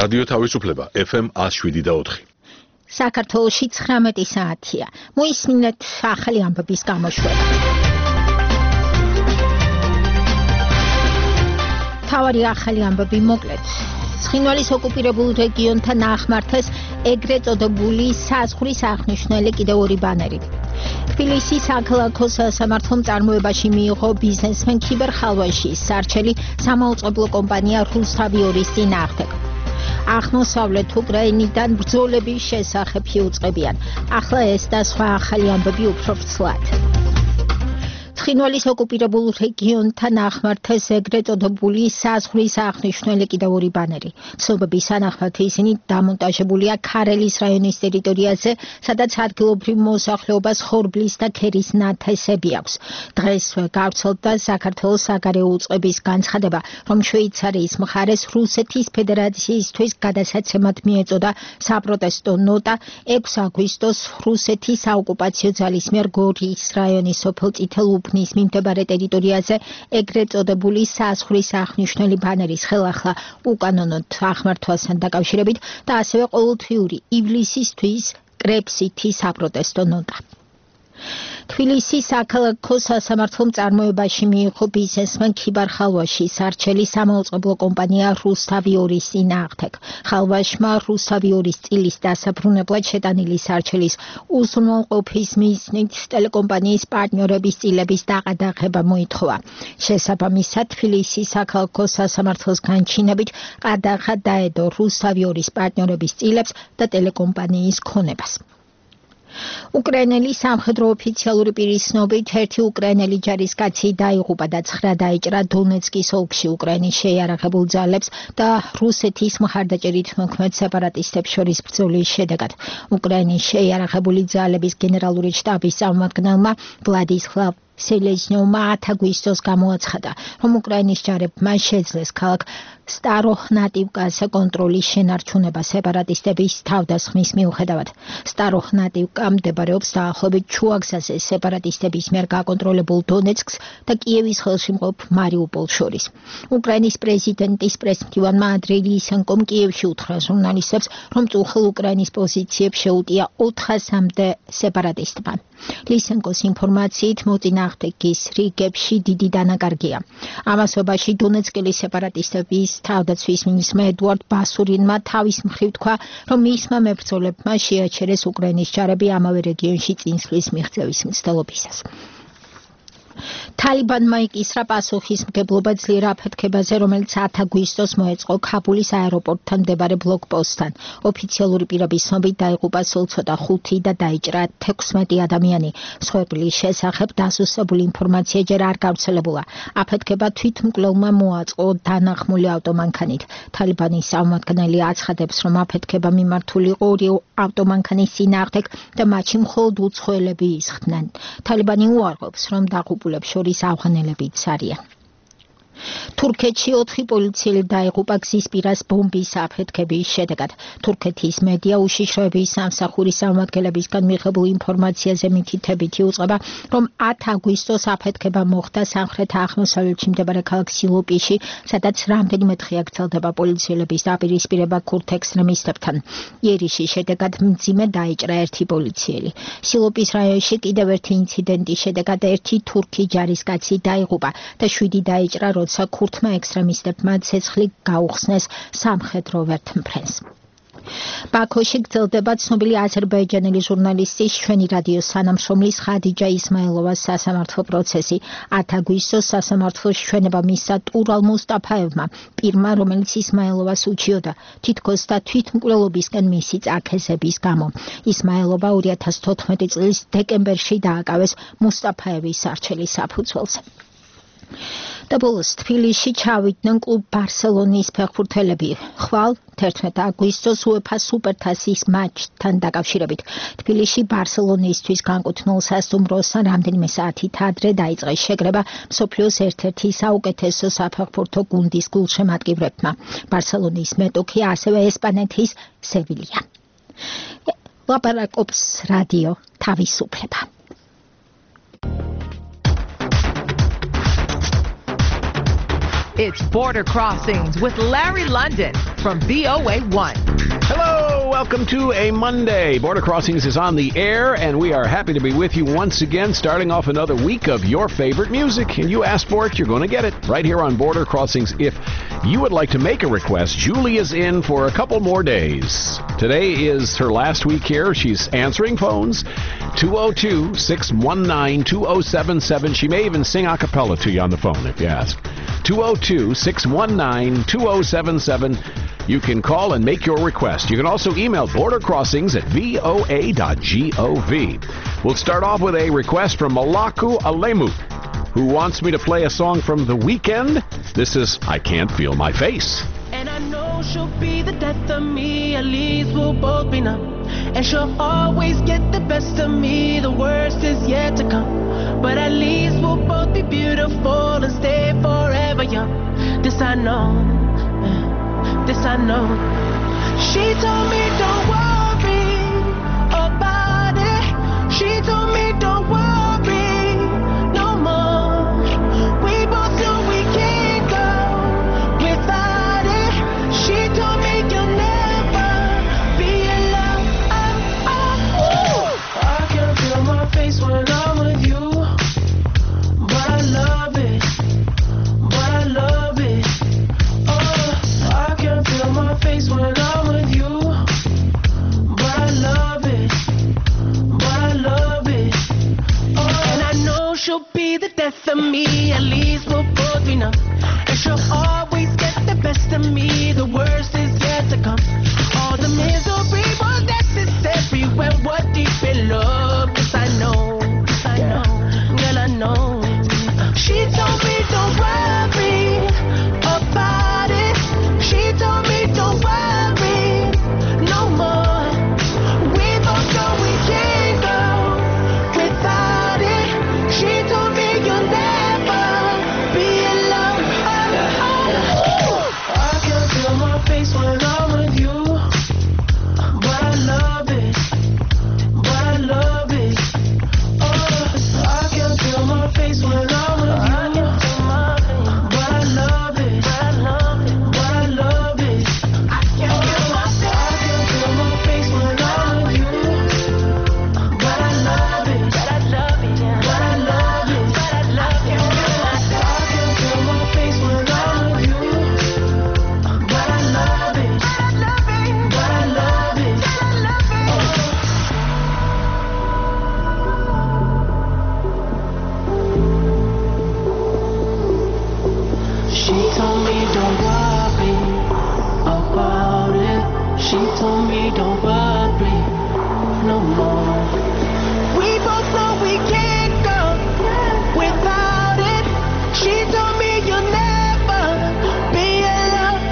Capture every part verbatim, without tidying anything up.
რადიო თავისუფლება ეფ ემ one oh seven და four. საქართველოში ცხრამეტი საათია. მოისმინეთ ახალი ამბების გამოშვება. თავარი ახალი ამბები მოკლედ. ცხინვალის ოკუპირებულ რეგიონთან ახლმართეს ეგრეთ წოდებული საზღვრის აღნიშნული კიდევ ორი ბანერი. თბილისის საქალაქო სასამართლომ წარმოებაში მიიღო ბიზნესმენ ქიბერ ხალვაშის სარჩელი სამაუწყებლო კომპანია რუსთავიორის წინააღმდეგ. აღმოსავლეთ უკრაინიდან ბრძოლების შესახებ იუწყებიან. ახლა ეს და სხვა ახალი ამბები უფრო ვრცლად. ცხინვალის ოკუპირებულ რეგიონთან ახლმართეს ეგრეთ წოდებული საზღვრის აღნიშნული კიდევ ორი ბანერი. ცნობების თანახმად ისინი დამონტაჟებულია ქარელის რაიონის ტერიტორიაზე, სადაც ადგილობრივ მოსახლეობას ხორბლის და ქერის ნათესები აქვს. დღესვე გავრცელდა საქართველოს საგარეო უწყების განცხადება, რომ შვეიცარიის მხარეს რუსეთის ფედერაციისთვის გადასაცემად მიეწოდა საპროტესტო ნოტა ექვსი აგვისტოს რუსეთის საოკუპაციო ძალის მიერ გორის რაიონის სოფელ წითელ უბნის მიმდებარე ტერიტორიაზე ეგრეთ წოდებული საზღვრის აღნიშნული ბანერის ხელახლა უკანონოდ აღმართვასთან დაკავშირებით და ასევე ყოველთვიური ივლისისთვის კრებსითი საპროტესტო ნოტა. თბილისის საქალაქო სასამართლომ წარმოებაში მიიღო ბიზნესმენ ქიბარ ხალვაშის სარჩელი სამაუწყებლო კომპანია რუსთავიორის წინააღმდეგ. ხალვაშმა რუსთავიორის წილის დასაბრუნებლად შეტანილი სარჩელის უზრუნველყოფის მიზნით ტელეკომპანიის პარტნიორების წილების დაყადაღება მოითხოვა. შესაბამისად თბილისის საქალაქო სასამართლოს განჩინებით ყადაღა დაედო რუსთავიორის პარტნიორების წილებს და ტელეკომპანიის ქონებას. უკრაინელი სამხედრო ოფიციალური პირის ცნობით ერთი უკრაინელი ჯარისკაცი დაიღუპა და ცხრა დაიჭრა დონეცკის ოლქში უკრაინის შეიარაღებულ ძალებს და რუსეთის მხარდაჭერით მოქმედ სეპარატისტებს შორის ბრძოლის შედეგად. უკრაინის შეიარაღებული ძალების გენერალური შტაბის წარმომადგენელმა ვლადისლავ სელეზნიოვმა ათი აგვისტოს გამოაცხადა, რომ უკრაინის ჯარებმა შეძლეს ქალაქ სტაროჰნატივკაზე კონტროლის შენარჩუნება სეპარატისტების თავდასხმის მიუხედავად. სტაროჰნატივკა მდებარეობს დაახლოებით ჩუაგზაზე სეპარატისტების მიერ გაკონტროლებულ დონეცკს და კიევის ხელში მყოფ მარიუპოლს შორის. უკრაინის პრეზიდენტის პრესმდივანმა ანდრეი ლისენკომ კიევში უთხრა ჟურნალისტებს, რომ წუხელ უკრაინის პოზიციებს შეუტია ოთხასამდე სეპარატისტმა. ლისენკოს ინფორმაციით მოწინააღმდეგის რიგებში დიდი დანაკარგია. ამასობაში დონეცკელი სეპარატისტების თავდაცვის მინისტრმა ედუარდ ბასურინმა თავის მხრივ თქვა, რომ მისმა მებრძოლებმა შეაჩერეს უკრაინის ჯარები ამავე რეგიონში წინსვლის მიღწევის მცდელობისას. თალიბანმა იკისრა პასუხისმგებლობა ძლიერ აფეთქებაზე, რომელიც ათი აგვისტოს მოეწყო ქაბულის აეროპორტთან მდებარე ბლოკპოსტთან. ოფიციალური პირების ცნობით დაიღუპა სულ ცოტა ხუთი და დაიჭრა თექვსმეტი ადამიანი. მსხვერპლის შესახებ დასუსტებული ინფორმაცია ჯერ არ გავრცელებულა. აფეთქება თვითმკვლელმა მოაწყო დანახმული ავტომანქანით. თალიბანის წარმომადგენელი აცხადებს, რომ აფეთქება მიმართული იყო ორი ავტომანქანის წინააღმდეგ და მათში მხოლოდ უცხოელები ისხდნენ. თალიბანი უარყოფს, რომ დაღუპულებს შორის ავღანელებიც არიან. თურქეთში ოთხი პოლიციელი დაიღუპა გზის პირას ბომბის აფეთქების შედეგად. თურქეთის მედია უშიშროების სამსახურის წარმომადგენლებისგან მიღებულ ინფორმაციაზე მითითებით იუწყება, რომ ათი აგვისტოს აფეთქება მოხდა სამხრეთ-აღმოსავლეთში მდებარე ქალაქ სილოპიში, სადაც რამდენიმე დღე გრძელდება პოლიციელების დაპირისპირება ქურთ ექსტრემისტებთან. იერიშის შედეგად მძიმე დაიჭრა ერთი პოლიციელი. სილოპის რაიონში კიდევ ერთი ინციდენტის შედეგად ერთი თურქი ჯარისკაცი დაიღუპა და შვიდი დაიჭრა, როცა ქურთმა ექსტრემისტებმა ცეცხლი გაუხსნეს სამხედრო ვერტმფრენს. ბაქოში გრძელდება ცნობილი აზერბაიჯანელი ჟურნალისტის ჩვენი რადიოს თანამშრომლის ხადიჯა ისმაილოვას სასამართლო პროცესი. ათი აგვისტოს სასამართლოს ჩვენება მისცა ტურალ მუსტაფაევმა, პირმა, რომელიც ისმაილოვას უჩიოდა, თითქოს და თვითმკვლელობისკენ მისი წაქეზების გამო. ისმაილოვა ორი ათას თოთხმეტი წლის დეკემბერში დააკავეს მუსტაფაევის სარჩელის საფუძველზე. და ბოლოს თბილისში ჩავიდნენ კლუბ ბარსელონის ფეხბურთელები. ხვალ თერთმეტი აგვისტოს უეფა სუპერთასის მატჩთან დაკავშირებით. თბილისში ბარსელონისთვის განკუთვნილ სასტუმროსთან რამდენიმე საათით ადრე დაიწყეს შეკრება მსოფლიოს ერთ-ერთი საუკეთესო საფეხბურთო გუნდის გულშემატკივრებმა. ბარსელონის მეტოქი ასევე ესპანეთის სევილია. ლაპარაკობს რადიო თავისუფლება. It's Border Crossings with Larry London. from V O A one. Hello, welcome to a Monday. Border Crossings is on the air, and we are happy to be with you once again, starting off another week of your favorite music. And you asked for it, you're going to get it right here on Border Crossings. If you would like to make a request, Julie is in for a couple more days. Today is her last week here. She's answering phones, two oh two, six one nine, two oh seven seven. She may even sing a cappella to you on the phone if you ask. two oh two, six one nine, two oh seven seven. You can call and make your request. You can also email bordercrossings at v o a dot gov. We'll start off with a request from Malaku Alemu, who wants me to play a song from The Weeknd. This is I Can't Feel My Face. And I know she'll be the death of me, at least we'll both be numb. And she'll always get the best of me, the worst is yet to come. But at least we'll both be beautiful and stay forever young. This I know, this I know. She told me don't worry about it. She told me don't worry no more. We both know we can't go without it. She told me you'll never be alone. Oh, oh. I can feel my face when I'm with you, but I love it, but I love it. Oh, I can feel my face when I'm with you, but I love it, but I love it. Oh, and I know she'll be the death of me, at least we'll both be numb. And she'll always get the best of me, the worst is yet to come. All the misery was necessary when we're deep in love. Yes, I know, yes, I know, girl, I know. She told me don't worry about it. She told me don't worry no more. We both know we can't go without it. She told me you'll never be alone. Oh, oh. I can feel my face when I'm with you, but I love it, but I love it. Oh, I can feel my face when I'm with you, but I love it, but I love it, but I love it. I can feel my face when I'm with you, but I love it, but I love it, but I love it, but I love it. I can feel my face when I'm with you, but I love it, but I love it, but I love it, but I love it. She told me don't worry about it. She told me don't worry no more. We both know we can't go without it. She told me you'll never be alone.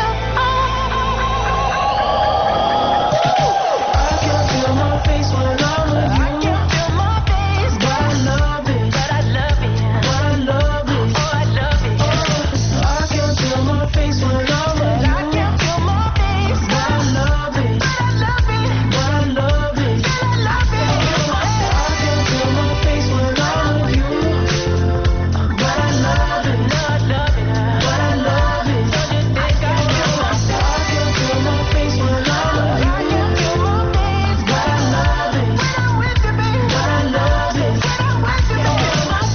I can feel my face when I'm with you. I can feel my face, but I love it, but I love it, but I love it, oh I love it. Oh, I can feel my face when I'm with you. I can feel my face, but I love it, but I love it, but I love it, but I love it. I can feel my face when I'm with you, but I love it, but I love it, but I love it. I can feel my I can feel my face when I'm with you. I can feel my face, but I love it, when I'm with you, baby, but I love it, when I'm with you, baby.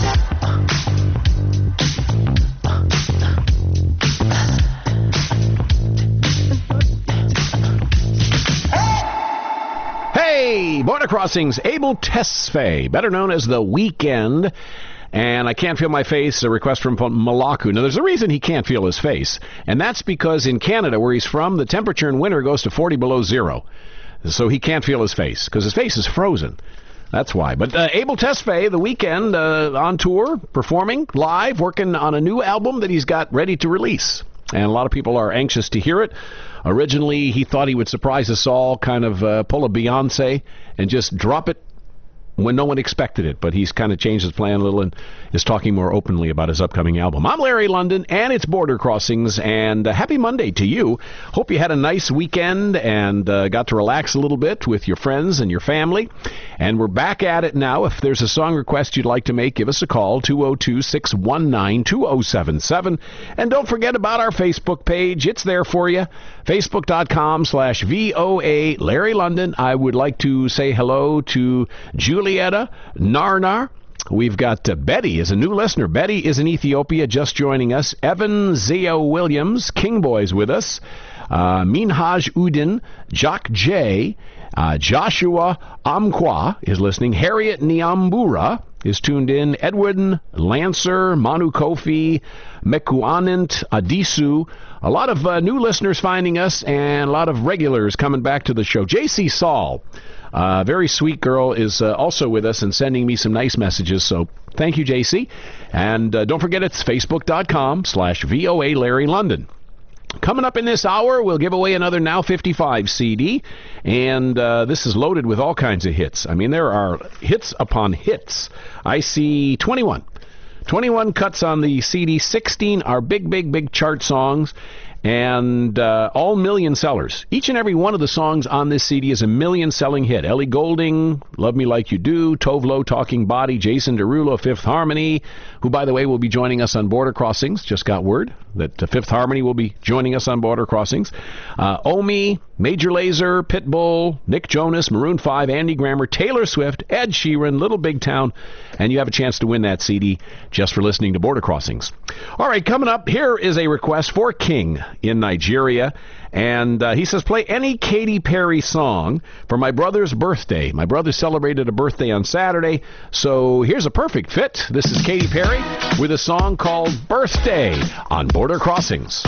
Hey, Border Crossings, Abel Tesfaye, better known as The Weeknd. And I Can't Feel My Face, a request from Malaku. Now, there's a reason he can't feel his face, and that's because in Canada, where he's from, the temperature in winter goes to forty below zero. So he can't feel his face, because his face is frozen. That's why. But uh, Abel Tesfaye, The Weeknd, uh, on tour, performing live, working on a new album that he's got ready to release. And a lot of people are anxious to hear it. Originally, he thought he would surprise us all, kind of uh, pull a Beyonce and just drop it when no one expected it, but he's kind of changed his plan a little and is talking more openly about his upcoming album. I'm Larry London, and it's Border Crossings, and uh, happy Monday to you. Hope you had a nice weekend and uh, got to relax a little bit with your friends and your family. And we're back at it now. If there's a song request you'd like to make, give us a call, two oh two, six one nine, two oh seven seven. And don't forget about our Facebook page. It's there for you, facebook.com slash VOA Larry London. I would like to say hello to Julietta Narnar. We've got uh, Betty is a new listener. Betty is in Ethiopia, just joining us. Evan Zio Williams, King Boy's with us. Uh, Minhaj Udin, Jock J, uh, Joshua Amqua is listening. Harriet Niambura is tuned in. Edwin Lancer, Manu Kofi, Mekuanant Adisu. A lot of uh, new listeners finding us and a lot of regulars coming back to the show. J C Saul, a uh, very sweet girl, is uh, also with us and sending me some nice messages. So thank you, J C. And uh, don't forget, it's facebook.com slash VOA Larry London. Coming up in this hour, we'll give away another Now fifty-five C D, and uh, this is loaded with all kinds of hits. I mean, there are hits upon hits. I see twenty-one. twenty-one cuts on the C D, sixteen are big, big, big chart songs, and uh, all million sellers. Each and every one of the songs on this C D is a million-selling hit. Ellie Goulding, Love Me Like You Do, Tove Lo, Talking Body, Jason Derulo, Fifth Harmony, who, by the way, will be joining us on Border Crossings. Just got word that uh, Fifth Harmony will be joining us on Border Crossings. Uh, Omi, Major Lazer, Pitbull, Nick Jonas, Maroon five, Andy Grammer, Taylor Swift, Ed Sheeran, Little Big Town, and you have a chance to win that C D just for listening to Border Crossings. All right, coming up, here is a request for King in Nigeria, and uh, he says, play any Katy Perry song for my brother's birthday. My brother celebrated a birthday on Saturday, so here's a perfect fit. This is Katy Perry with a song called Birthday on Border Crossings.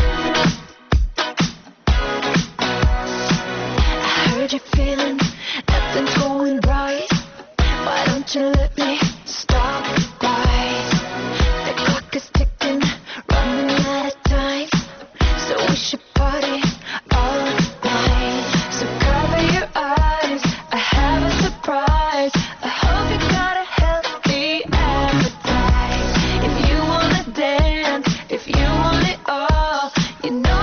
I heard you feeling nothing's going right. Why don't you let me stop right? The clock is ticking, running out of time, so we should party all night. So cover your eyes, I have a surprise. I hope you got a healthy appetite. If you wanna dance, if you want it all, you know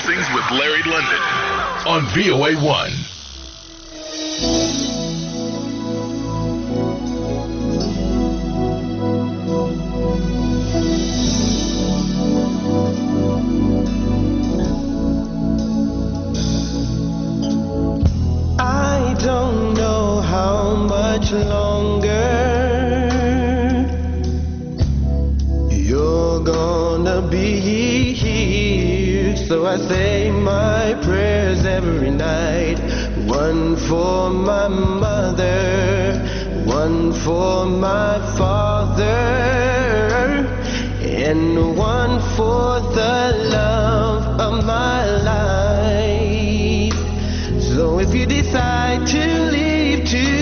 Crossings with Larry London on V O A one. I don't know how much longer you're gonna be here, so I say my prayers every night. One for my mother, one for my father, and one for the love of my life. So if you decide to leave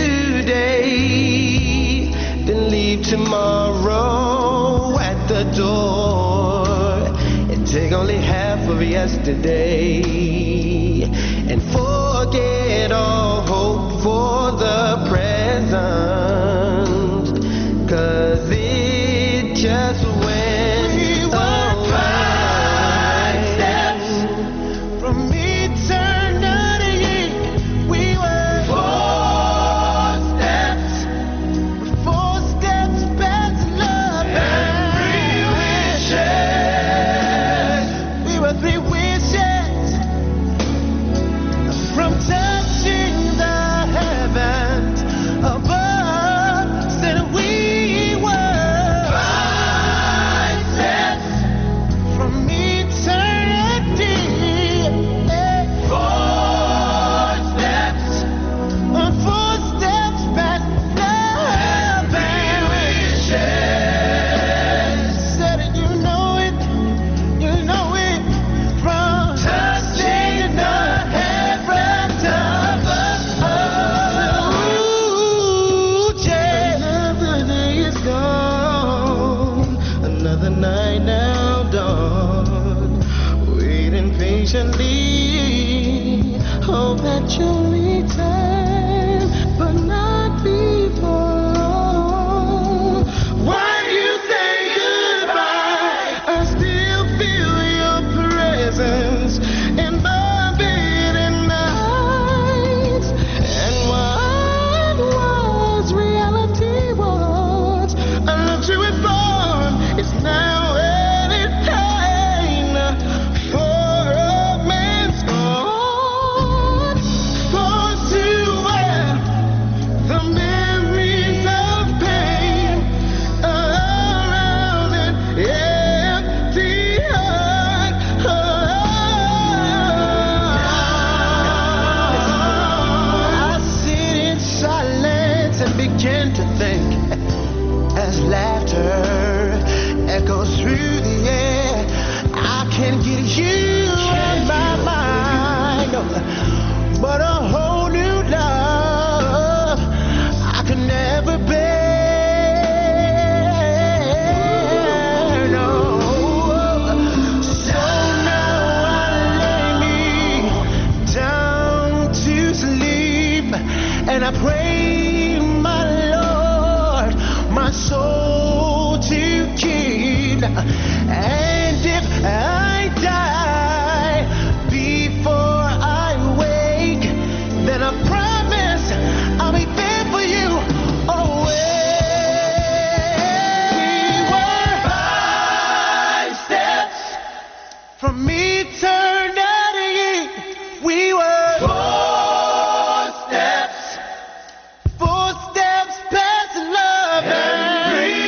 today, then leave tomorrow at the door, and take only half of yesterday, and forget all hope for the present, 'cause it just went away. Steps from eternity, we were four steps, four steps past love and three wishes. We were three wishes from touching the heavens above. Said we were five steps from eternity. Four steps, on four steps past love and wishes. Said it, you know it, you know it, from touching the heavens above. Ooh, yeah. Another day is gone, another night now dawn, waiting patiently, hope that you'll return, but not before long. Why you say goodbye? I still feel your presence in my bed at night, and what was reality was a luxury born is now any pain for a man's heart, forced to wear the memories of pain around an empty heart. I sit in silence and begin to think as laughter echoes through the air. I can get you on my mind, but a whole new love I could never bear. No. So now I lay me down to sleep, and I pray, my Lord, my soul to keep. And if I die before I wake, then I promise I'll be there for you always. We were five steps from eternity. We were four steps, four steps past love and three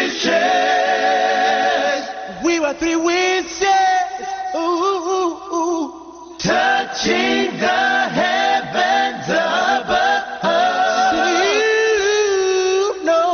wishes. We were three wishes, ooh, ooh, ooh, touching the heavens above. You know.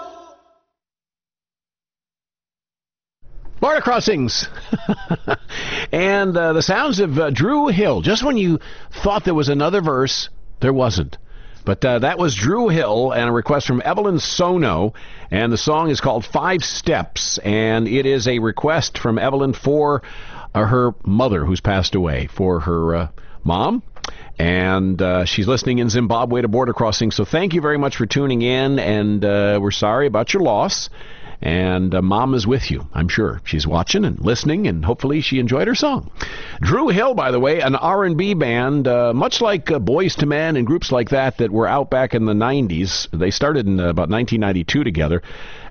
Border Crossings. And uh, the sounds of uh, Drew Hill. Just when you thought there was another verse, there wasn't. But uh, that was Drew Hill and a request from Evelyn Sono. And the song is called Five Steps. And it is a request from Evelyn for uh, her mother who's passed away, for her uh, mom. And uh, she's listening in Zimbabwe to Border Crossing. So thank you very much for tuning in. And uh, we're sorry about your loss. And uh, Mom is with you, I'm sure. She's watching and listening, and hopefully she enjoyed her song. Drew Hill, by the way, an R and B band, uh, much like uh, Boyz two Men and groups like that that were out back in the nineties. They started in uh, about nineteen ninety-two together,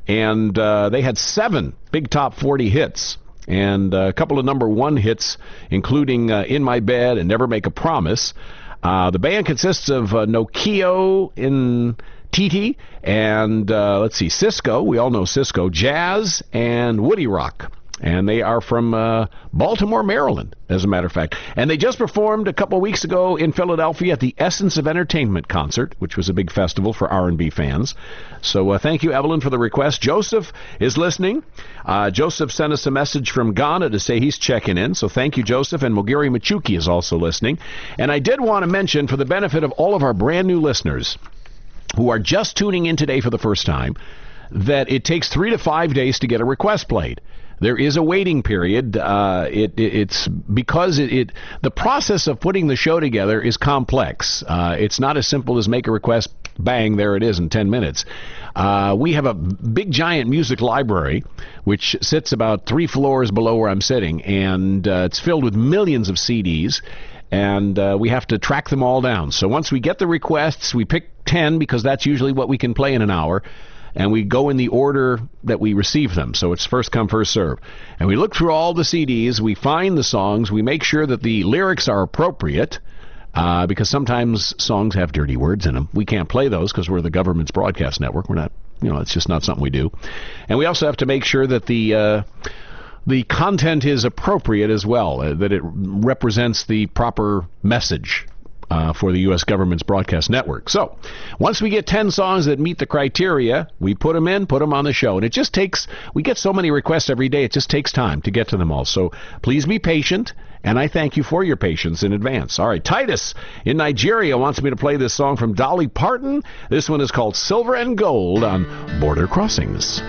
and uh, they had seven big top forty hits. And uh, a couple of number one hits, including uh, In My Bed and Never Make a Promise. Uh, the band consists of uh, Nokio in Titi and, uh, let's see, Cisco. We all know Cisco. Jazz and Woody Rock. And they are from uh, Baltimore, Maryland, as a matter of fact. And they just performed a couple weeks ago in Philadelphia at the Essence of Entertainment concert, which was a big festival for R and B fans. So uh, thank you, Evelyn, for the request. Joseph is listening. Uh, Joseph sent us a message from Ghana to say he's checking in. So thank you, Joseph. And Mogiri Machuki is also listening. And I did want to mention, for the benefit of all of our brand new listeners who are just tuning in today for the first time, that it takes three to five days to get a request played. There is a waiting period. Uh, it, it, it's because it, it the process of putting the show together is complex. Uh, it's not as simple as make a request, bang, there it is in ten minutes. Uh, we have a big, giant music library, which sits about three floors below where I'm sitting, and uh, it's filled with millions of C Ds, and uh, we have to track them all down. So once we get the requests, we pick ten, because that's usually what we can play in an hour. And we go in the order that we receive them. So it's first come, first serve. And we look through all the C Ds. We find the songs. We make sure that the lyrics are appropriate, uh, because sometimes songs have dirty words in them. We can't play those because we're the government's broadcast network. We're not, you know, it's just not something we do. And we also have to make sure that the uh, the content is appropriate as well, uh, that it represents the proper message Uh, for the U S government's broadcast network. So once we get ten songs that meet the criteria, we put them in, put them on the show. And it just takes, we get so many requests every day, it just takes time to get to them all. So please be patient, and I thank you for your patience in advance. All right, Titus in Nigeria wants me to play this song from Dolly Parton. This one is called Silver and Gold on Border Crossings.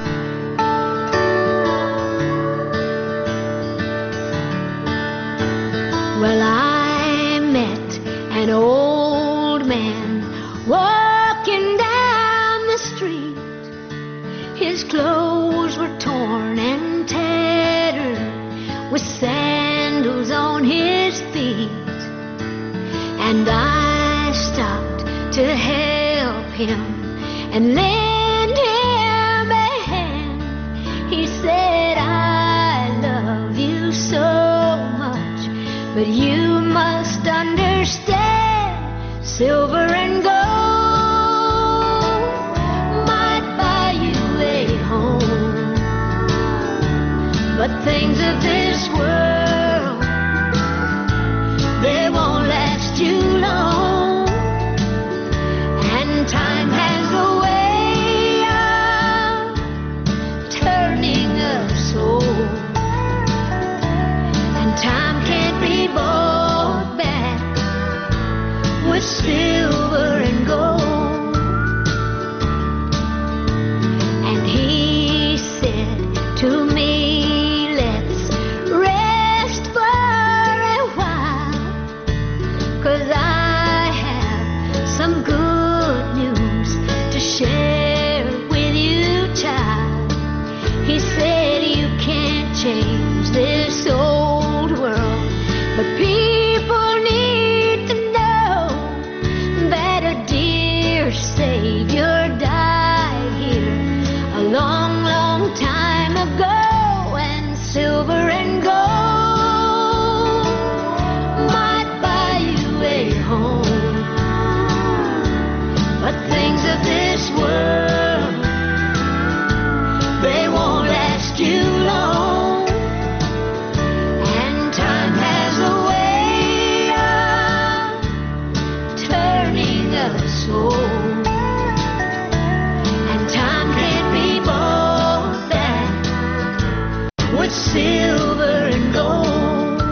Well, I met an old man walking down the street. His clothes were torn and tattered, with sandals on his feet. And I stopped to help him and lend him a hand. He said, I love you so much, but you must understand, silver and gold might buy you a home, but things of this world, they won't last you long. And time has a way of turning us old, and time can't be bought back with silver and gold. And he said to me, let's rest for a while, 'cause I have some good news to share with you, child. He said, you can't change this old world, but people need to know that a dear Savior died here a long, long time ago, and silver and gold might buy you a home, but things of this world, they won't last you long. And time has a way of turning us old, and time can't be bought back with silver and gold.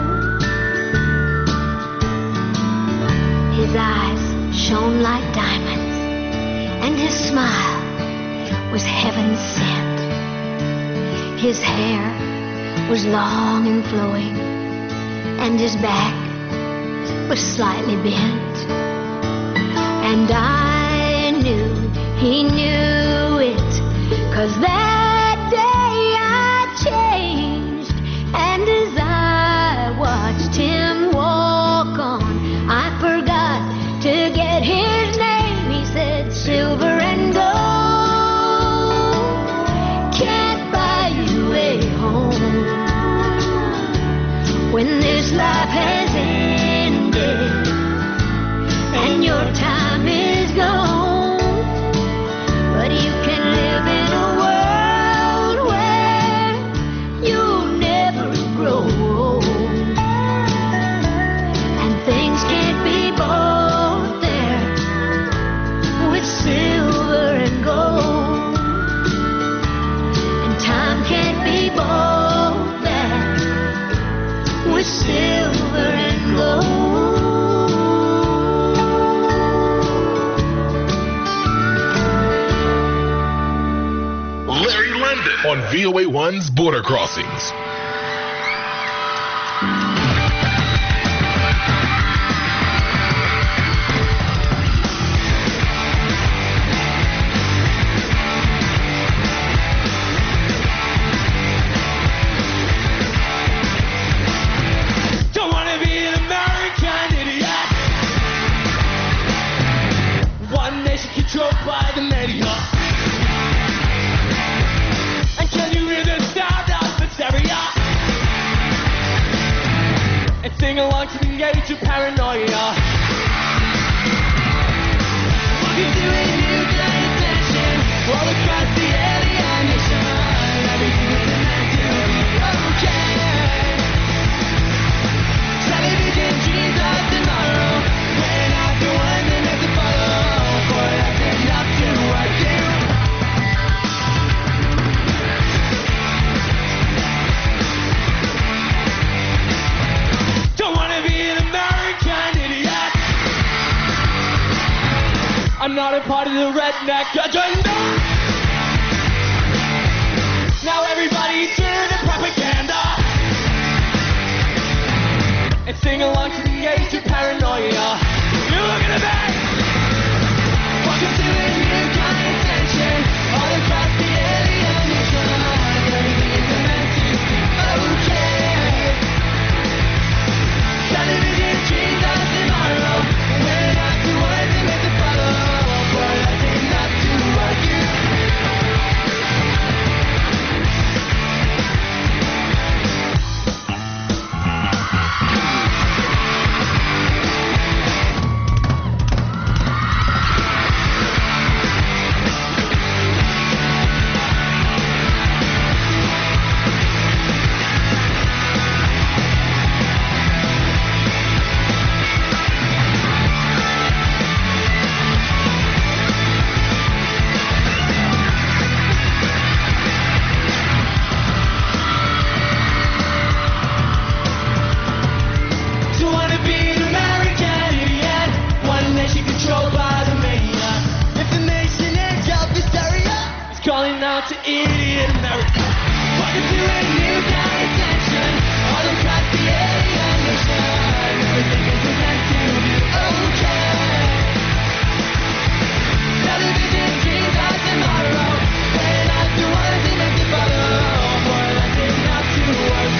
His eyes shone like diamonds, and his smile was heaven sent. His hair was long and flowing, and his back was slightly bent. And I knew he knew it, 'cause that when this life has ended and your time is gone. But you can live in a world where you'll never grow old, and things can't be bought there with silver and gold, and time can't be bought there with silver and gold. Larry London on V O A one's Border Crossings. Don't wanna be an American idiot. One nation controlled by the media. And can you hear the sound of hysteria? And sing along to the age of paranoia. Welcome to a new kind of tension all across the alien nation. Everything is meant to be okay. Television dreams of tomorrow. We're not the one that has to follow. Boy, that's enough to work you. Don't wanna be an American idiot. I'm not a part of the redneck agenda. Now everybody turn to propaganda and sing along to the age of paranoia. You're looking at me. Welcome to a new kind of tension all across the alien nation. Everything is meant to be okay. Television dreams of tomorrow. We're not the ones that make the follow. Boy, that's enough to work you. Don't wanna be an American idiot. One nation controlled by the media. If the nation is of hysteria, it's calling out to idiot America. Welcome to a new kind of tension all across the alien nation. Everything is meant to be okay. Television dreams of tomorrow. We're not the ones that make the follow. Boy, that's enough to work.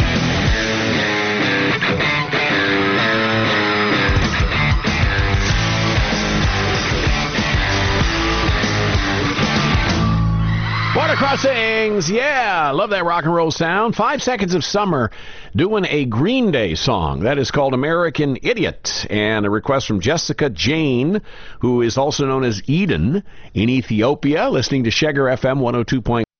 Border Crossings, yeah, love that rock and roll sound. Five Seconds of Summer doing a Green Day song. That is called American Idiot. And a request from Jessica Jane, who is also known as Eden in Ethiopia, listening to Sheggar F M one oh two point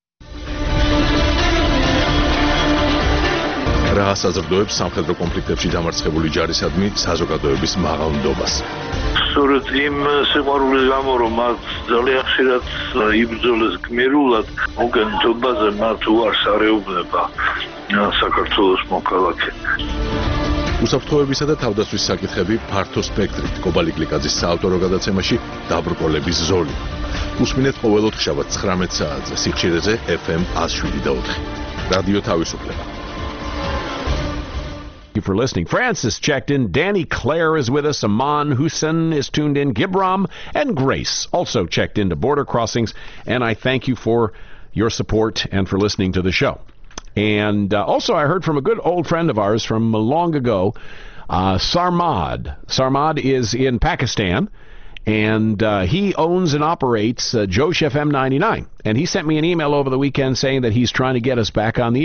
რა საზრდოებს სამხედრო კონფლიქტებში დამარცხებული ჯარისადმი საზოგადოების მაღალნდობას. სწორედ იმ სიყვარულის გამო, რომ მათ ძალიან ხშირად იბრძოლეს გმირულად, მოგენთობაზე მათ უარს არეუბნება საქართველოს მოქალაქე. უსაფრთხოებისა და თავდაცვის საკითხები ფართო სპექტრით კობალი გლიკაძის საავტორო gadაცემაში დაბრკოლების ზოლი. უსმინეთ ყოველ ოთხშაბათ ცხრამეტ საათზე სიხშირეზე F M one oh seven point four. რადიო თავისუფლება. Thank you for listening. Francis checked in. Danny Clare is with us. Aman Hussein is tuned in. Gibram and Grace also checked into Border Crossings. And I thank you for your support and for listening to the show. And uh, also I heard from a good old friend of ours from long ago, uh, Sarmad. Sarmad is in Pakistan. And uh, he owns and operates uh, Josh F M ninety-nine. And he sent me an email over the weekend saying that he's trying to get us back on the air.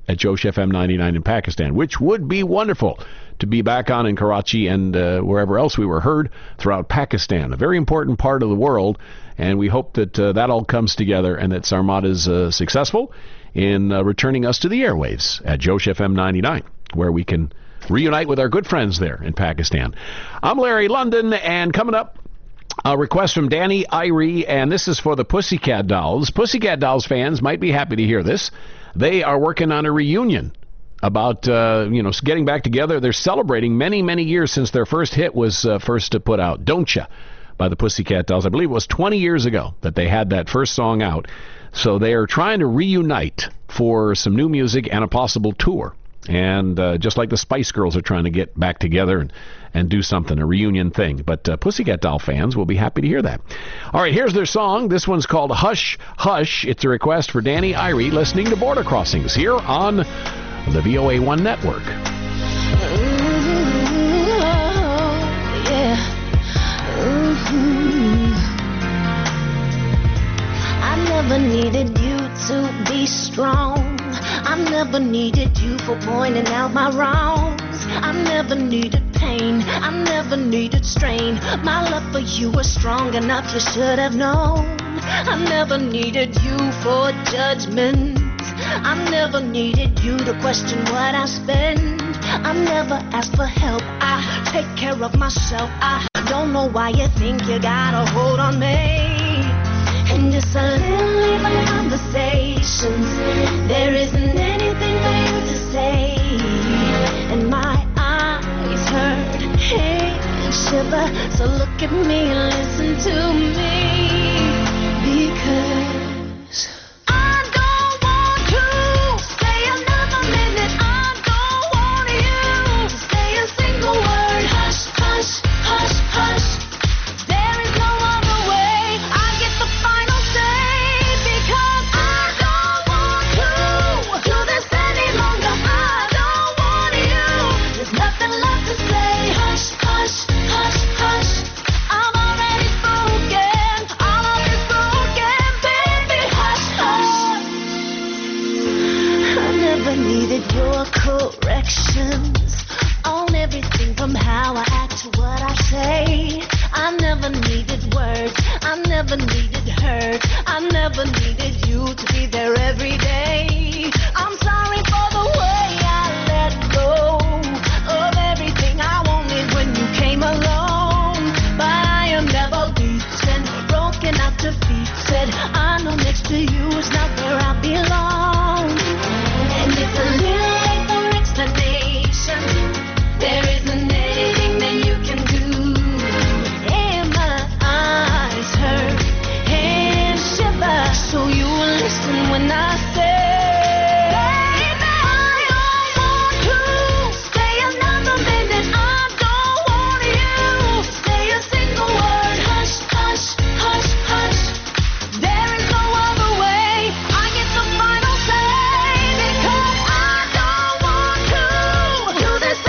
at Josh F M ninety-nine in Pakistan, which would be wonderful to be back on in Karachi and uh, wherever else we were heard throughout Pakistan, a very important part of the world, and we hope that uh, that all comes together and that Sarmad is uh, successful in uh, returning us to the airwaves at Josh F M ninety-nine, where we can reunite with our good friends there in Pakistan. I'm Larry London, and coming up, a request from Danny Irie, and this is for the Pussycat Dolls. Pussycat Dolls fans might be happy to hear this. They are working on a reunion about, uh, you know, getting back together. They're celebrating many, many years since their first hit was uh, first to put out, Don't Ya, by the Pussycat Dolls. I believe it was twenty years ago that they had that first song out. So they are trying to reunite for some new music and a possible tour. And uh, just like the Spice Girls are trying to get back together and, and do something, a reunion thing. But uh, Pussycat Doll fans will be happy to hear that. All right, here's their song. This one's called Hush, Hush. It's a request for Danny Irie, listening to Border Crossings here on the V O A one Network. Ooh, yeah. Ooh. I never needed you to be strong. I never needed you for pointing out my wrongs. I never needed pain. I never needed strain. My love for you was strong enough, you should have known. I never needed you for judgment. I never needed you to question what I spend. I never asked for help. I take care of myself. I don't know why you think you got a hold on me. And just a little late for conversations. There isn't anything for you to say. And my eyes hurt, hands shiver. So look at me and listen to me. Because I don't want to stay another minute. I don't want you to say a single word. Hush, hush, hush, hush. There is no other way. I get the final say because I don't want to do this any longer. I don't want you. There's nothing left to say. Hush, hush, hush, hush. I'm already spoken. I'm already spoken, baby. Hush, hush. I never needed your corrections on everything from how I act to what I say. I never needed words, I never needed hurt, I never needed you to be there every day. I'm sorry for the way I let go of everything I wanted when you came along. But I am never beaten, broken out defeated. I know next to you is not where I belong. And it's a little late for explanation. There isn't anything that you can do. And my eyes hurt, hands shiver. So you will listen when I say, baby, I don't want to stay another minute. I don't want you to say a single word. Hush, hush, hush, hush. There is no other way. I get the final say because I don't want to do this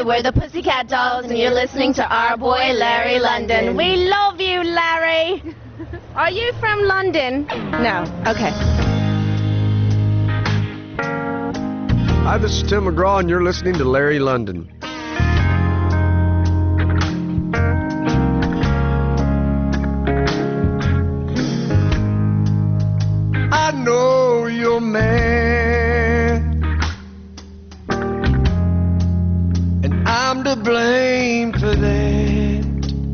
we're the Pussycat Dolls, and you're listening to our boy Larry London. We love you, Larry. Are you from London? No. Okay. Hi, this is Tim McGraw, and you're listening to Larry London. I know you're mad, and I'm to blame for that.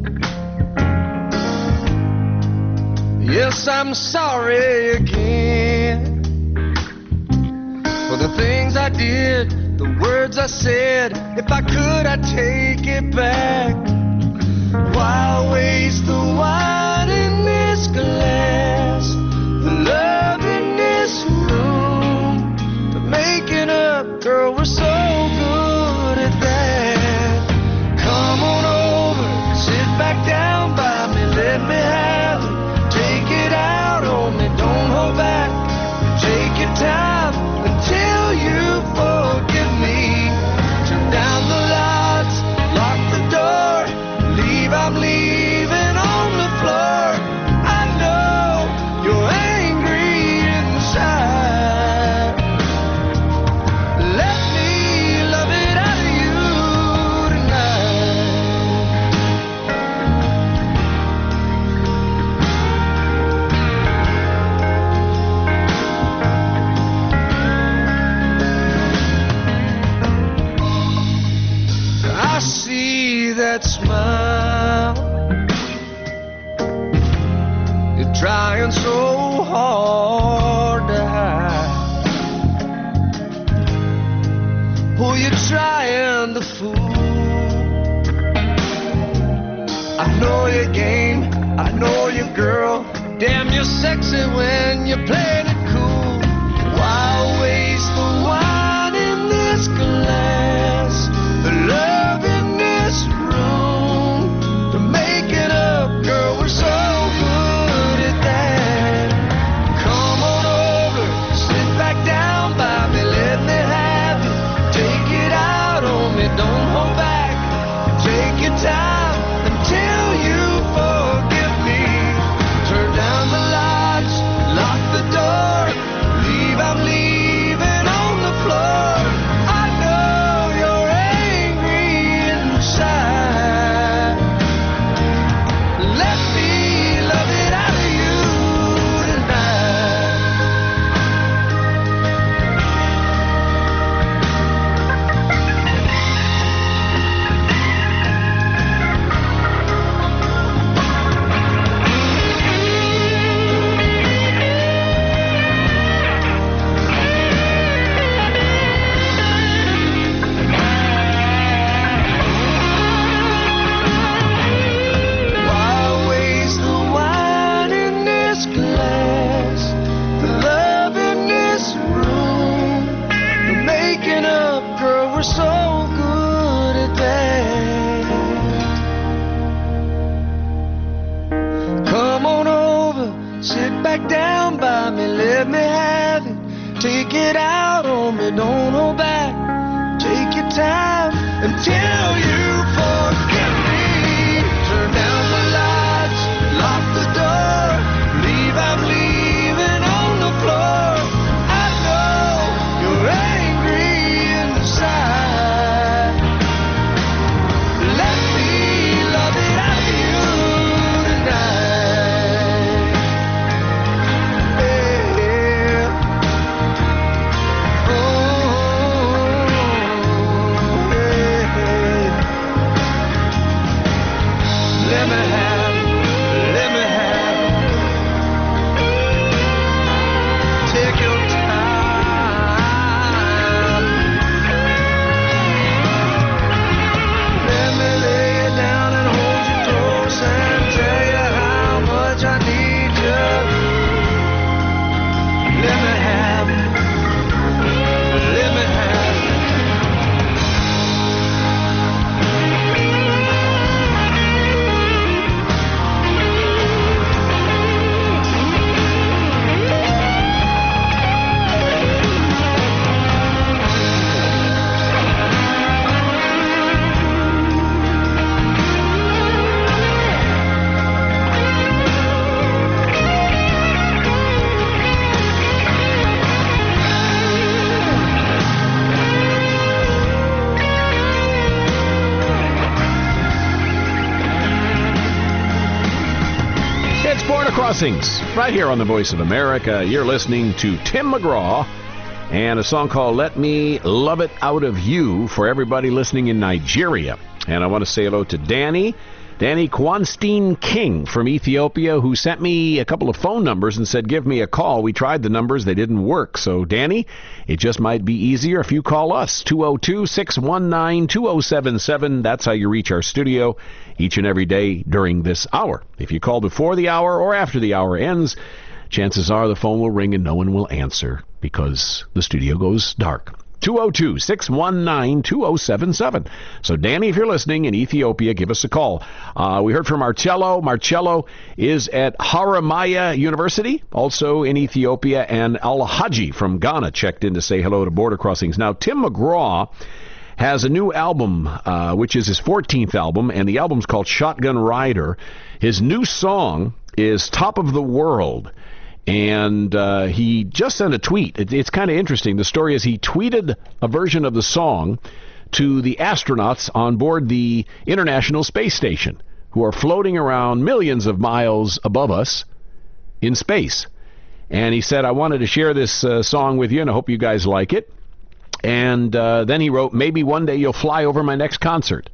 Yes, I'm sorry again for the things I did, the words I said. If I could, I'd take it back. Why waste the wine in this glass, the love in this room, the making up, girl, we're so good at that. Come on over, sit back down by me, let me have it. Take it out on me, don't hold back. Take your time until you forgive me. Turn down the lights, lock the door, leave, I'm leaving on the floor. I know you're angry inside. Let me love it out of you tonight. I see that smile, you're trying so hard to hide. Oh, you're trying to fool. I know your game, I know your girl. Damn, you're sexy when you're playing it cool. Why waste the wine in this glass, the love in this room, to make it up, girl, we're so good at that. Come on over, sit back down by me, let me have it. Take it out on me, don't hold back. Take your time until you forgive me. Turn down the lights, lock the door, leave, I'm leaving on the floor. I know you're angry inside. Let me love it out of you tonight. Why waste the wine in this glass, the love in this room, the making up, girl, we're so good at that. Come on over, sit back down by me, let me have it. Take it out on me, don't hold back. Take your time until you forgive me. Turn down the lights, lock the door, leave, I'm leaving on the floor. I know you're angry inside. Let me love it out of you tonight. Yeah. Oh. Crossings, right here on the Voice of America. You're listening to Tim McGraw and a song called Let Me Love It Out of You for everybody listening in Nigeria. And I want to say hello to Danny. Danny Kwanstein King from Ethiopia, who sent me a couple of phone numbers and said, give me a call. We tried the numbers. They didn't work. So, Danny, it just might be easier if you call us, two oh two, six one nine, two oh seven seven. That's how you reach our studio each and every day during this hour. If you call before the hour or after the hour ends, chances are the phone will ring and no one will answer because the studio goes dark. two oh two, six one nine, two oh seven seven. So, Danny, if you're listening in Ethiopia, give us a call. Uh, we heard from Marcello. Marcello is at Haramaya University, also in Ethiopia, and Al-Haji from Ghana checked in to say hello to Border Crossings. Now, Tim McGraw has a new album, uh, which is his fourteenth album, and the album's called Shotgun Rider. His new song is Top of the World. And uh, he just sent a tweet. It, it's kind of interesting. The story is he tweeted a version of the song to the astronauts on board the International Space Station, who are floating around millions of miles above us in space. And he said, I wanted to share this uh, song with you, and I hope you guys like it. And uh, then he wrote, maybe one day you'll fly over my next concert.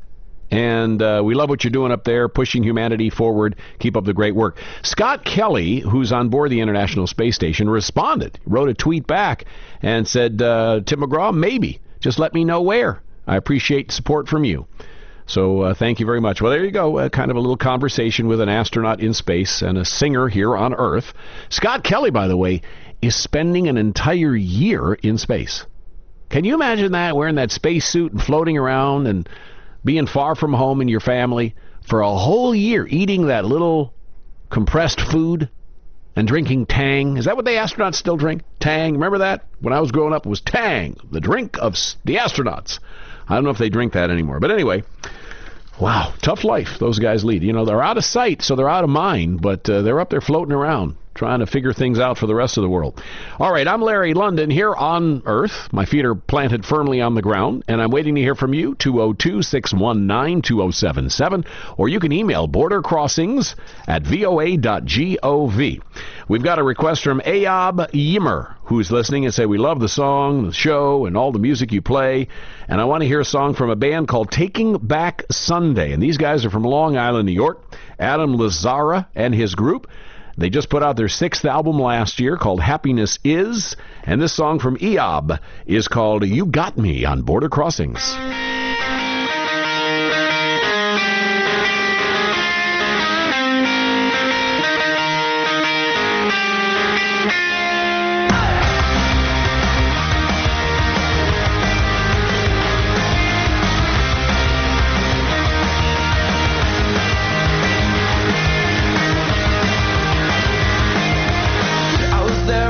And uh, we love what you're doing up there, pushing humanity forward. Keep up the great work. Scott Kelly, who's on board the International Space Station, responded, wrote a tweet back, and said, uh, Tim McGraw, maybe. Just let me know where. I appreciate support from you. So uh, thank you very much. Well, there you go. Uh, kind of a little conversation with an astronaut in space and a singer here on Earth. Scott Kelly, by the way, is spending an entire year in space. Can you imagine that, wearing that space suit and floating around and being far from home and your family for a whole year, eating that little compressed food and drinking Tang? Is that what the astronauts still drink? Tang. Remember that? When I was growing up, it was Tang, the drink of the astronauts. I don't know if they drink that anymore. But anyway, wow, tough life those guys lead. You know, they're out of sight, so they're out of mind, but uh, they're up there floating around, trying to figure things out for the rest of the world. All right, I'm Larry London here on Earth. My feet are planted firmly on the ground, and I'm waiting to hear from you, two oh two, six one nine, two oh seven seven, or you can email bordercrossings at v o a dot gov. We've got a request from Ayob Yimmer, who's listening and say, we love the song, the show, and all the music you play, and I want to hear a song from a band called Taking Back Sunday, and these guys are from Long Island, New York. Adam Lazzara and his group. They just put out their sixth album last year called Happiness Is, and this song from Eob is called You Got Me on Border Crossings.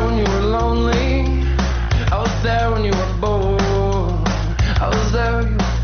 I was there when you were bored. I was there when you were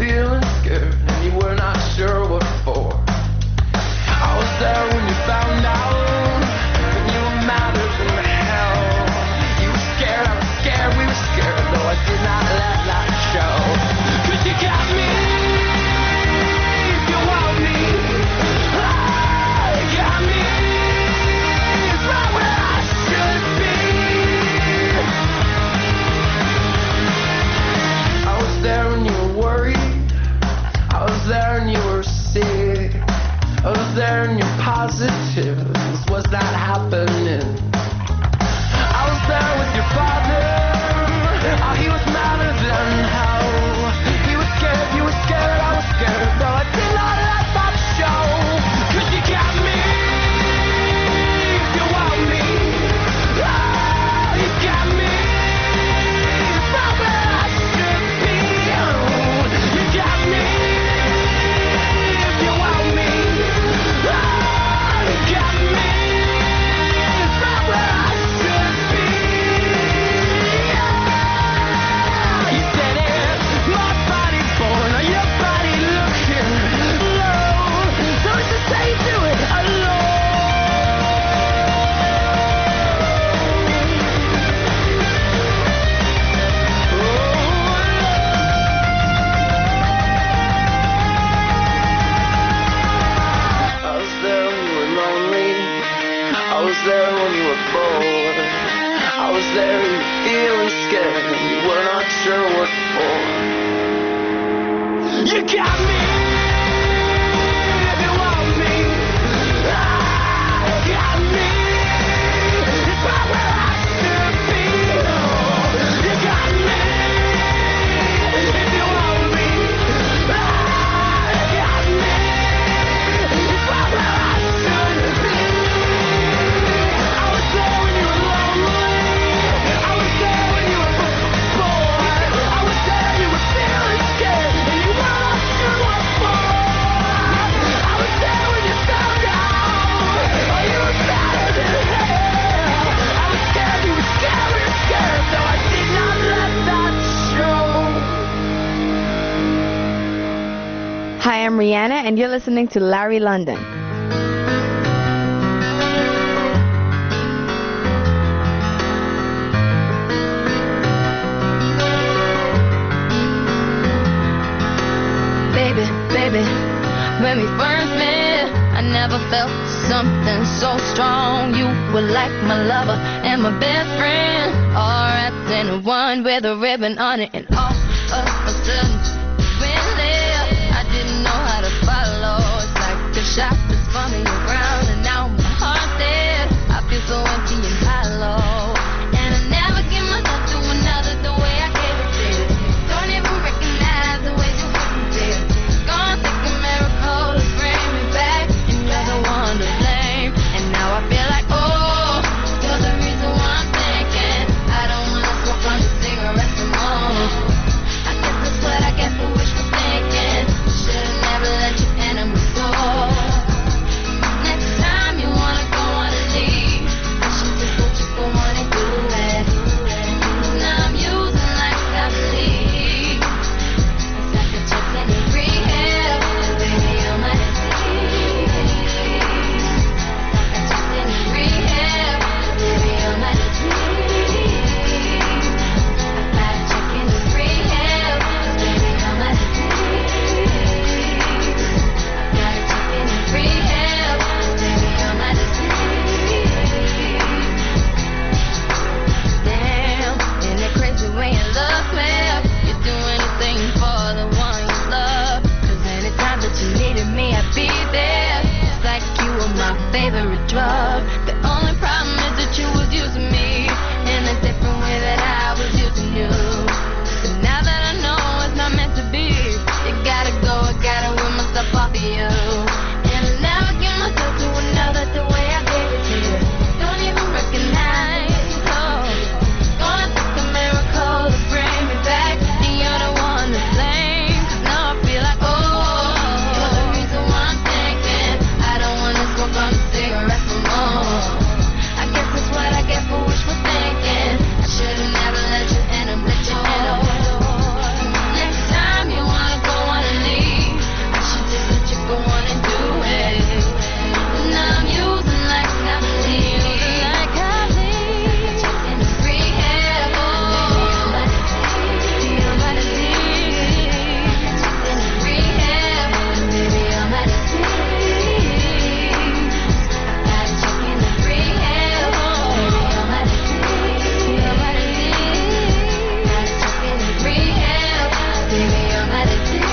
You got me if you want me. Ah, you got me. It's right where I should be. Oh, you got me if you want me. Ah, you got me. It's right where I should be. I was there when you were lonely. I was there when you were bored. I was there, you were feeling scared, and you were not sure what for. I was there when you found out, oh, you were better than hell. I was scared, you were scared, we were scared, so I did not let that show. Hi, I'm Rihanna, and you're listening to Larry London. Baby, baby, when we first met, I never felt something so strong. You were like my lover and my best friend, all wrapped in one with a ribbon on it. And all of a sudden, when there, I didn't know how to follow. It's like the shot that's spun me around, and now my heart's dead. I feel so empty and hollow, and I never give myself to another the way I gave it to you. Don't even recognize the ways you hurt me, dear. Gonna take a miracle to bring me back, and you're the one to blame. And now I feel like, oh, you're the reason why I'm thinking I don't wanna smoke on the cigarettes no more. I guess that's what I get for wishful thinking. Should've never let you enter my soul. Next time you wanna go on a leave, I should just let you go on and do it. Now I'm using like I believe. It's like a chip in a rehab, and baby you're my disease. Like a chip in a rehab, and baby you're my disease. I got a check in a rehab, and baby you're my disease. I got a check in a rehab, and baby you're my disease. Damn, isn't it crazy when you look me up? You do anything for the one you love. Cause anytime that you needed me, I'd be there. It's like you were my favorite drug. The only problem is that you was using me in a different way that I was using you. But now that I know it's not meant to be, you gotta go, I gotta win myself off of you. And I never give myself to another the way I gave it to you. Don't even recognize, oh. Gonna take a miracle to bring me back, and you're the one to blame. Now I feel like, oh, you're the reason why I'm thinking I don't wanna smoke on the cigarettes no more. I guess that's what I get for wishful thinking. I should've never let you in and let you in a door. Next time you wanna go on and leave, I should just let you go on and do it. Now I'm using like I believe. Like I believe. Check in the rehab, oh, baby you're my disease. Check in the rehab, baby you're my disease. I got a check in the rehab, baby you're my disease. You're my disease. Got a check in the rehab, baby you're my disease.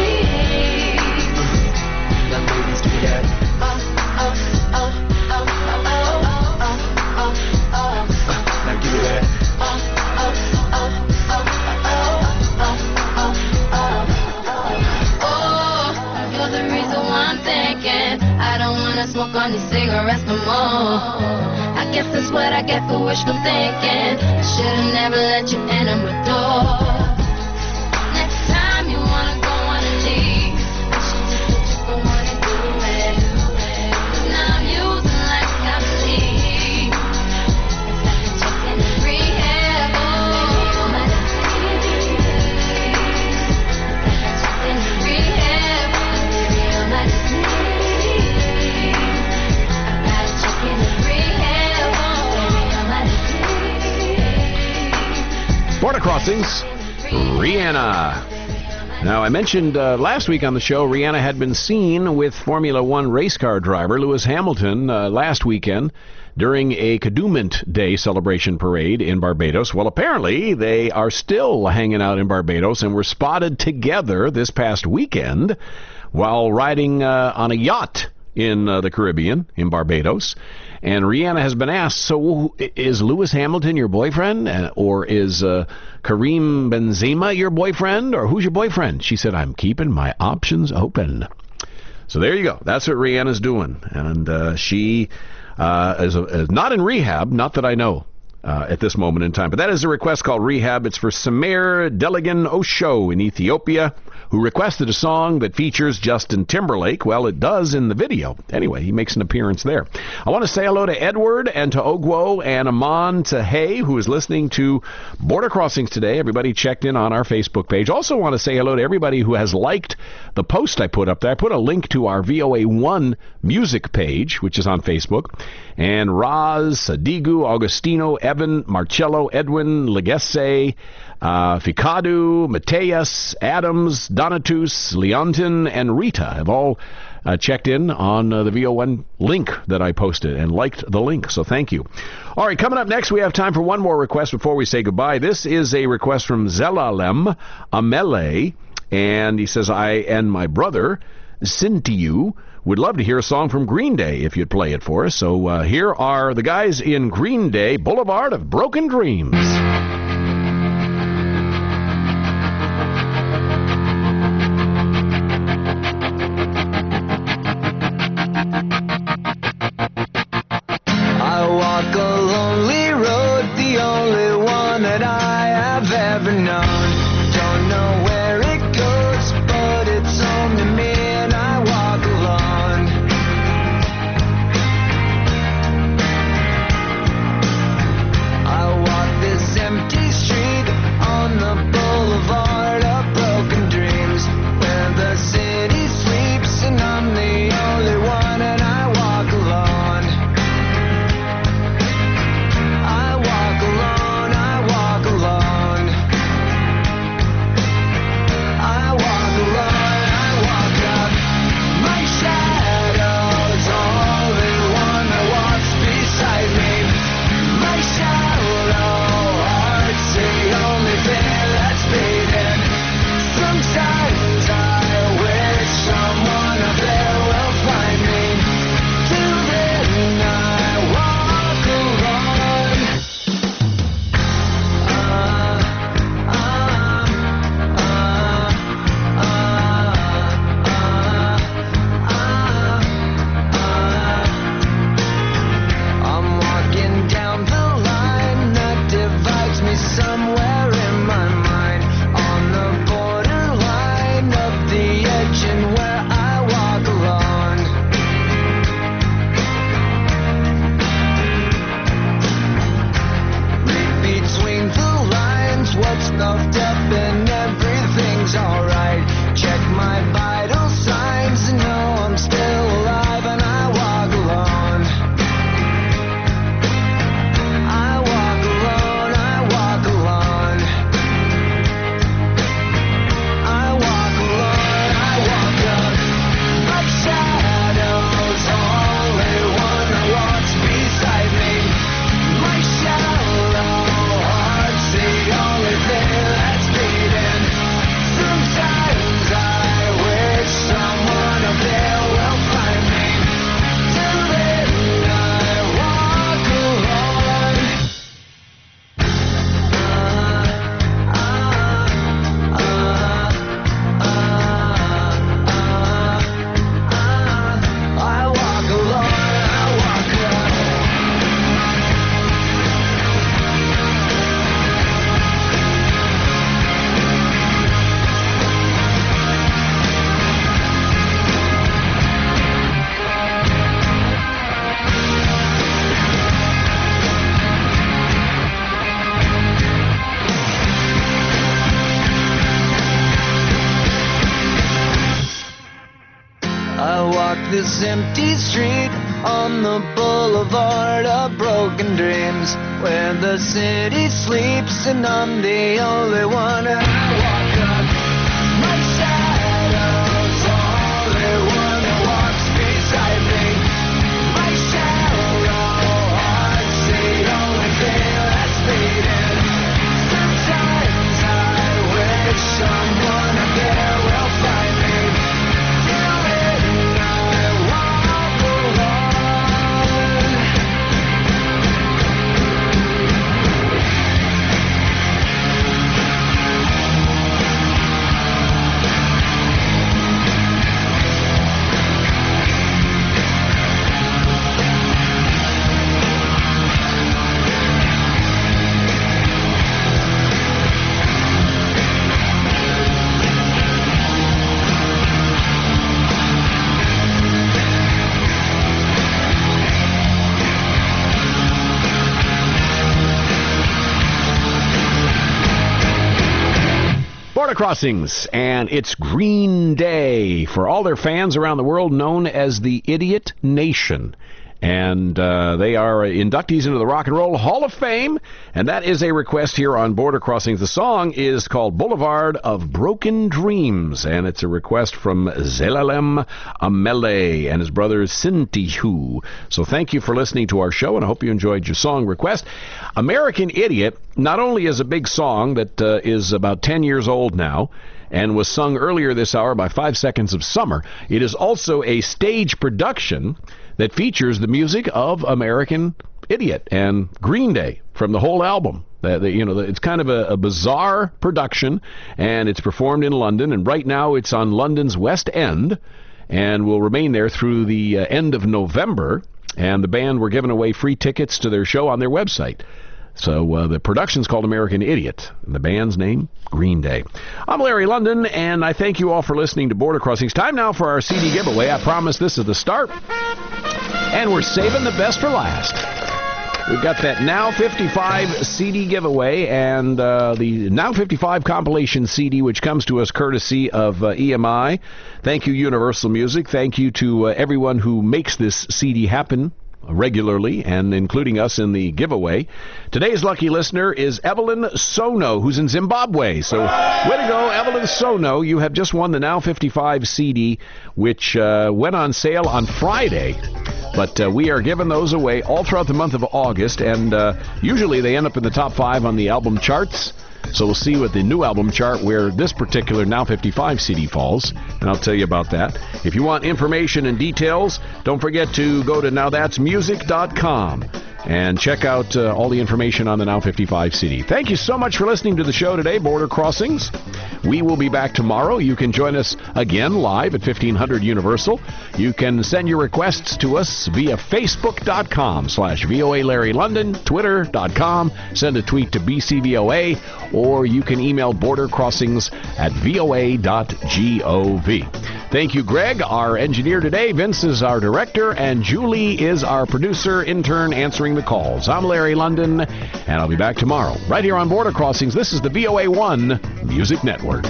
Young ladies, give me that. Oh, oh, oh, oh, oh, oh, oh, oh, oh. Now give me that. Oh, oh, oh, oh, oh, oh, oh, oh. Oh, you're the reason why I'm thinking I don't wanna smoke on these cigarettes no more. I guess that's what I get for wishful thinking. I should've never let you enter my door. Next time you wanna go on and leave, I should just let you go on and do it. Now I'm using like I believe. It's like a check in the rehab, baby you're my disease. It's like a check in the rehab, baby you're my disease. I got a check in the rehab, baby you're my disease. Border Crossings, Rihanna. Now, I mentioned uh, last week on the show, Rihanna had been seen with Formula One race car driver Lewis Hamilton uh, last weekend. during a Kadooment Day celebration parade in Barbados. Well, apparently they are still hanging out in Barbados and were spotted together this past weekend while riding uh, on a yacht in uh, the Caribbean, in Barbados. And Rihanna has been asked, so is Lewis Hamilton your boyfriend? Or is uh, Kareem Benzema your boyfriend? Or who's your boyfriend? She said, I'm keeping my options open. So there you go. That's what Rihanna's doing. And uh, she uh, is, a, is not in rehab, not that I know uh, at this moment in time. But that is a request called Rehab. It's for Samir Deligan Osho in Ethiopia, who requested a song that features Justin Timberlake. Well, it does in the video. Anyway, he makes an appearance there. I want to say hello to Edward and to Ogwo and Amon to Hay, who is listening to Border Crossings today. Everybody checked in on our Facebook page. Also want to say hello to everybody who has liked the post I put up there. I put a link to our V O A one music page, which is on Facebook. And Raz, Sadigu, Augustino, Evan, Marcello, Edwin, Legesse, Uh, Ficadu, Mateus, Adams, Donatus, Leontin, and Rita have all uh, checked in on uh, the V O one link that I posted and liked the link, so thank you. All right, coming up next, we have time for one more request before we say goodbye. This is a request from Zelalem Amele, and he says, I and my brother, Sintiu, would love to hear a song from Green Day if you'd play it for us. So uh, here are the guys in Green Day, Boulevard of Broken Dreams. This empty street on the boulevard of broken dreams, where the city sleeps and I'm the only one. And I walk up, my shadow's only one that walks beside me. My shallow Crossings, and it's Green Day for all their fans around the world, known as the Idiot Nation. And uh, they are inductees into the Rock and Roll Hall of Fame, and that is a request here on Border Crossings. The song is called Boulevard of Broken Dreams, and it's a request from Zelalem Amele and his brother Sintihu. So thank you for listening to our show, and I hope you enjoyed your song request. American Idiot not only is a big song that uh, is about ten years old now, and was sung earlier this hour by Five Seconds of Summer, it is also a stage production that features the music of American Idiot and Green Day from the whole album. Uh, the, you know, the, it's kind of a, a bizarre production, and it's performed in London, and right now it's on London's West End, and will remain there through the uh, end of November, and the band were giving away free tickets to their show on their website. So uh, the production's called American Idiot, and the band's name, Green Day. I'm Larry London, and I thank you all for listening to Border Crossings. Time now for our C D giveaway. I promise this is the start, and we're saving the best for last. We've got that Now fifty-five C D giveaway, and uh, the Now fifty-five compilation C D, which comes to us courtesy of uh, E M I. Thank you, Universal Music. Thank you to uh, everyone who makes this C D happen regularly, and including us in the giveaway. Today's lucky listener is Evelyn Sono, who's in Zimbabwe. So, way to go, Evelyn Sono. You have just won the Now fifty-five C D, which uh, went on sale on Friday. But uh, we are giving those away all throughout the month of August, and uh, usually they end up in the top five on the album charts. So we'll see with the new album chart where this particular Now fifty-five C D falls, and I'll tell you about that. If you want information and details, don't forget to go to now that's music dot com and check out uh, all the information on the Now fifty-five C D. Thank you so much for listening to the show today, Border Crossings. We will be back tomorrow. You can join us again live at fifteen hundred Universal. You can send your requests to us via facebook dot com slash VOA Larry London, twitter dot com, send a tweet to B C V O A, or you can email bordercrossings at V O A dot gov. Thank you, Greg, our engineer today. Vince is our director, and Julie is our producer, intern, answering the calls. I'm Larry London, and I'll be back tomorrow, right here on Border Crossings. This is the V O A one Music Network.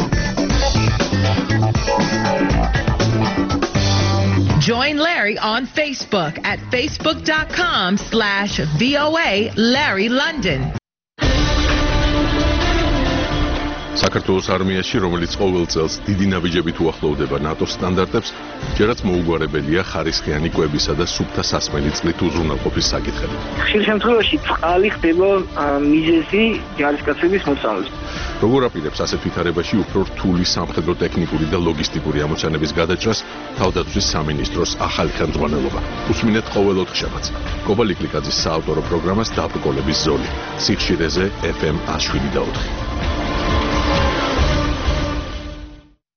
Join Larry on Facebook at facebook dot com slash V O A Larry London. საქართველოს არმიაში, რომელიც ყოველ წელს დიდი ნაბიჯებით უახლოვდება ნატოს სტანდარტებს, ჯერაც მოუგვარებელია ხარისხიანი კვებისა და სუფთა სასმელი წყლით უზრუნველყოფის საკითხები. ხშირ შემთხვევაში წყალი ხდება მიზეზი ჯარისკაცების მოწამვლის. როგორ აპირებს ასეთ ვითარებაში უფრო რთული სამხედრო ტექნიკური და ლოგისტიკური ამოცანების გადაჭრას თავდაცვის სამინისტროს ახალი ხელმძღვანელობა. უსმინეთ ყოველ ოთხშაბათს კობა ლიკლიკაძის საავტორო პროგრამას დაბრკოლების ზოლი. სიხშირეზე ეფ ემ ათი შვიდი და ოთხი.